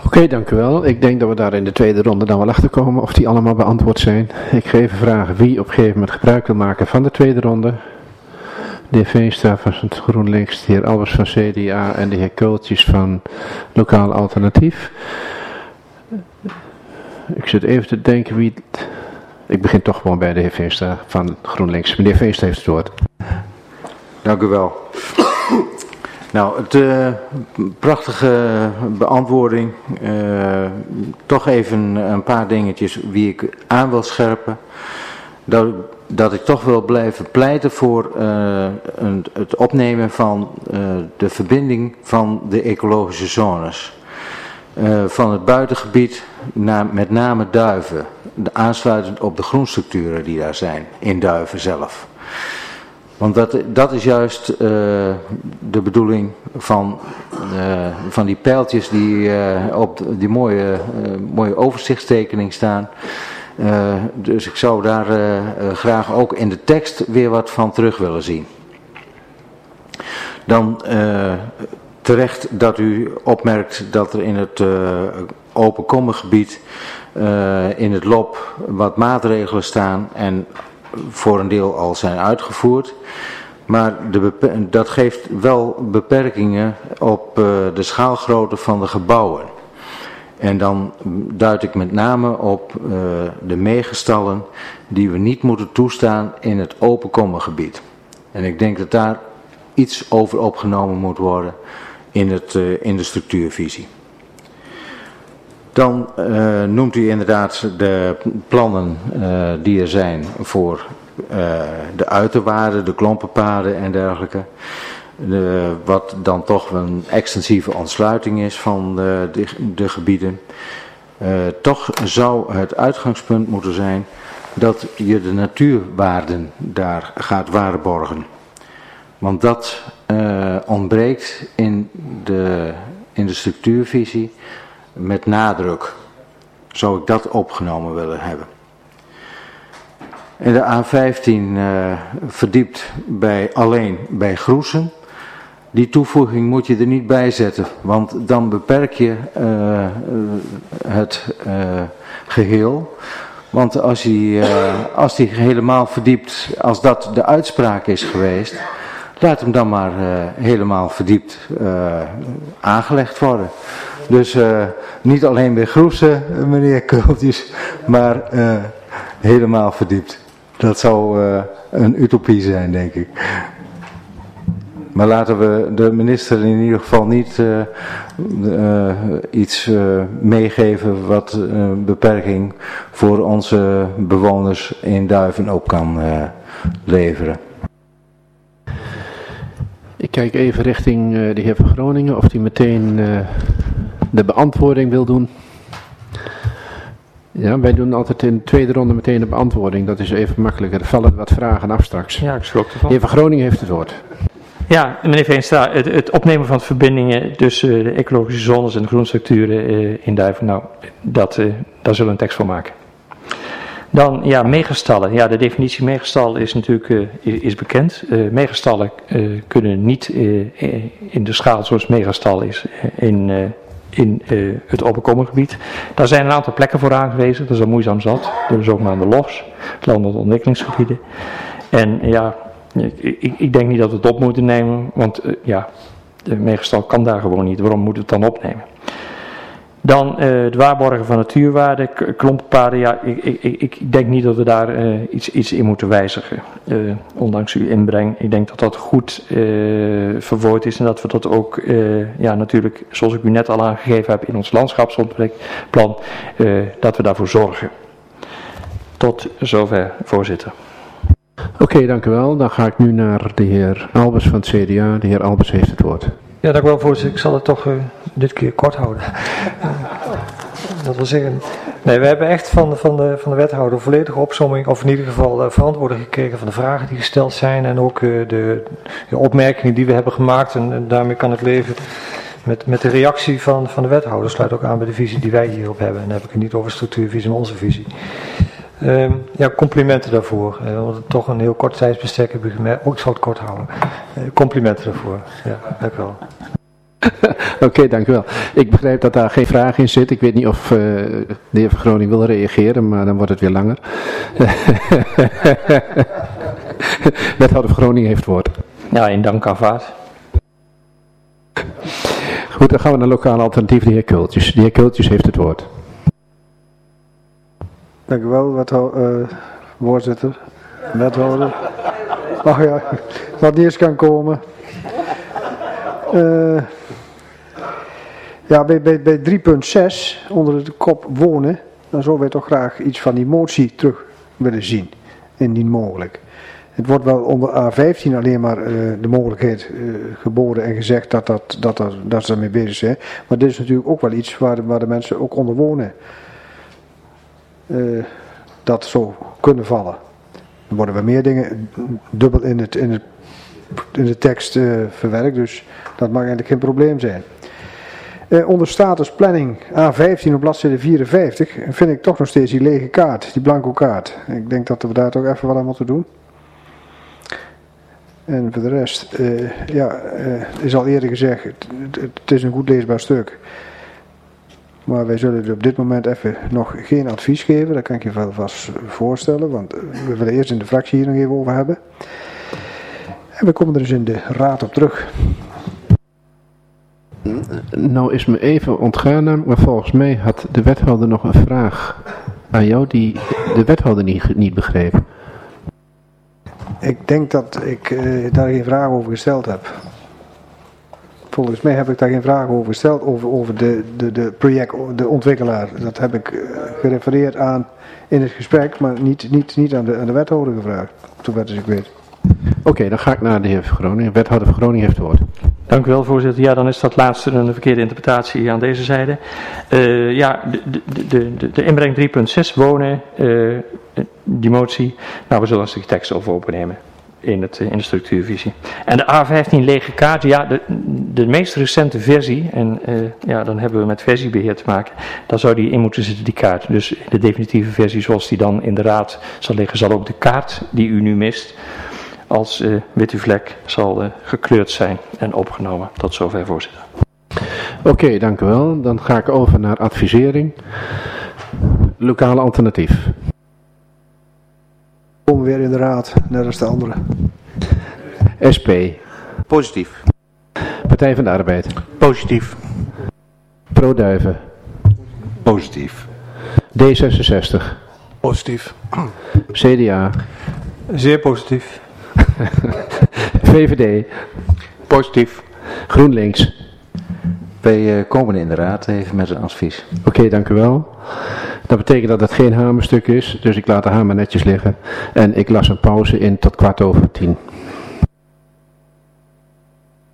Oké, dank u wel. Ik denk dat we daar in de tweede ronde dan wel achter komen of die allemaal beantwoord zijn. Ik ga even vragen wie op een gegeven moment gebruik wil maken van de tweede ronde. De heer Veenstra van het GroenLinks, de heer Albers van CDA en de heer Kooltjes van Lokaal Alternatief. Ik zit even te denken wie... Ik begin toch gewoon bij de heer Veenstra van GroenLinks. Meneer Veenstra heeft het woord. Dank u wel. Nou, de prachtige beantwoording. Toch even een paar dingetjes die ik aan wil scherpen. Dat ik toch wil blijven pleiten voor het opnemen van de verbinding van de ecologische zones. Van het buitengebied naar met name Duiven. Aansluitend op de groenstructuren die daar zijn, in Duiven zelf. Want dat is juist de bedoeling van die pijltjes die op die mooie overzichtstekening staan. Dus ik zou daar graag ook in de tekst weer wat van terug willen zien. Dan terecht dat u opmerkt dat er in het open kommengebied in het LOP wat maatregelen staan en voor een deel al zijn uitgevoerd. Maar dat geeft wel beperkingen op de schaalgrootte van de gebouwen. En dan duid ik met name op de megastallen die we niet moeten toestaan in het open kommengebied. En ik denk dat daar iets over opgenomen moet worden in de structuurvisie. Dan noemt u inderdaad de plannen die er zijn voor de uiterwaarden, de klompenpaden en dergelijke. Wat dan toch een extensieve ontsluiting is van de gebieden. Toch zou het uitgangspunt moeten zijn dat je de natuurwaarden daar gaat waarborgen. Want dat ontbreekt in de structuurvisie met nadruk. Zou ik dat opgenomen willen hebben. En de A15 verdiept alleen bij Groesen. Die toevoeging moet je er niet bij zetten, want dan beperk je het geheel. Want als die helemaal verdiept, als dat de uitspraak is geweest, laat hem dan maar helemaal verdiept aangelegd worden. Dus niet alleen bij Groesen, meneer Kultjes, maar helemaal verdiept. Dat zou een utopie zijn, denk ik. Maar laten we de minister in ieder geval niet iets meegeven wat beperking voor onze bewoners in Duiven ook kan leveren. Ik kijk even richting de heer van Groningen of hij meteen de beantwoording wil doen. Ja, wij doen altijd in de tweede ronde meteen de beantwoording. Dat is even makkelijker. Er vallen wat vragen af straks. Ja, ik schrok ervan. De heer van Groningen heeft het woord. Ja, meneer Veenstra, het opnemen van de verbindingen tussen de ecologische zones en de groenstructuren in Duiven, nou, daar zullen we een tekst voor maken. Dan, ja, megastallen. Ja, de definitie megastal is natuurlijk is bekend. Megastallen kunnen niet in de schaal zoals megastal is in het open kommengebied. Daar zijn een aantal plekken voor aangewezen. Dat is al moeizaam zat. De zogenaamde LOF's, landelijke ontwikkelingsgebieden. En ja, ik denk niet dat we het op moeten nemen, want de megastal kan daar gewoon niet. Waarom moeten we het dan opnemen? Dan het waarborgen van natuurwaarden, klompenpaden. Ja, ik denk niet dat we daar iets in moeten wijzigen. Ondanks uw inbreng. Ik denk dat dat goed verwoord is en dat we dat ook natuurlijk, zoals ik u net al aangegeven heb in ons landschapsontwikkelingsplan, dat we daarvoor zorgen. Tot zover, voorzitter. Oké, dank u wel. Dan ga ik nu naar de heer Albers van het CDA. De heer Albers heeft het woord. Ja, dank u wel, voorzitter. Ik zal het toch dit keer kort houden. Dat wil zeggen, nee, we hebben echt van de wethouder volledige opsomming, of in ieder geval verantwoording gekregen van de vragen die gesteld zijn en ook de opmerkingen die we hebben gemaakt. En daarmee kan ik leven met de reactie van de wethouder. Sluit ook aan bij de visie die wij hierop hebben. En dan heb ik het niet over structuurvisie, maar onze visie. Complimenten daarvoor. Want het toch een heel kort tijdsbestek heb ik gemerkt. Ik zal het kort houden. Complimenten daarvoor. Ja, dank u wel. Oké, dank u wel. Ik begrijp dat daar geen vraag in zit. Ik weet niet of de heer Van Groningen wil reageren, maar dan wordt het weer langer. Wethouder Van Groningen heeft het woord. Ja, in dank aanvaard. Goed, dan gaan we naar lokaal alternatief, de heer Kultjes. De heer Kultjes heeft het woord. Dank u wel, voorzitter. Wethouder. Ach ja, wat niet eens kan komen. Ja, bij 3.6, onder de kop wonen, dan zouden wij toch graag iets van die motie terug willen zien, indien mogelijk. Het wordt wel onder A15 alleen maar de mogelijkheid geboden en gezegd dat ze daarmee bezig zijn. Maar dit is natuurlijk ook wel iets waar de mensen ook onder wonen. Dat zou kunnen vallen. Er worden wel meer dingen dubbel in de tekst verwerkt, dus dat mag eigenlijk geen probleem zijn. Onder status planning A15 op bladzijde 54 vind ik toch nog steeds die lege kaart, die blanco kaart. Ik denk dat we daar toch even wat aan moeten doen. En voor de rest, is al eerder gezegd, het is een goed leesbaar stuk. Maar wij zullen op dit moment even nog geen advies geven, dat kan ik je wel vast voorstellen, want we willen eerst in de fractie hier nog even over hebben. En we komen er dus in de raad op terug. Nou is me even ontgaan, maar volgens mij had de wethouder nog een vraag aan jou die de wethouder niet begreep. Ik denk dat ik daar geen vraag over gesteld heb. Volgens mij heb ik daar geen vraag over gesteld, over de ontwikkelaar. Dat heb ik gerefereerd aan in het gesprek, maar niet aan de wethouder gevraagd, zover als ik weet. Oké, dan ga ik naar de heer Van Groningen. Wethouder Van Groningen heeft het woord. Dank u wel, voorzitter. Ja, dan is dat laatste een verkeerde interpretatie aan deze zijde. De inbreng 3.6 wonen, die motie, nou we zullen een stukje tekst over opnemen in de structuurvisie. En de A15 lege kaart, ja, de meest recente versie, en dan hebben we met versiebeheer te maken, daar zou die in moeten zitten, die kaart. Dus de definitieve versie zoals die dan in de raad zal liggen, zal ook de kaart die u nu mist, als witte vlek zal gekleurd zijn en opgenomen. Tot zover, voorzitter. Oké, dank u wel. Dan ga ik over naar advisering. Lokale alternatief. We komen weer in de raad, net als de andere. SP. Positief. Partij van de Arbeid. Positief. Pro-Duiven. Positief. D66. Positief. CDA. Zeer positief. VVD. Positief. GroenLinks. Wij komen in de raad even met een advies. Oké, dank u wel. Dat betekent dat het geen hamerstuk is, dus ik laat de hamer netjes liggen. En ik las een pauze in tot 10:15.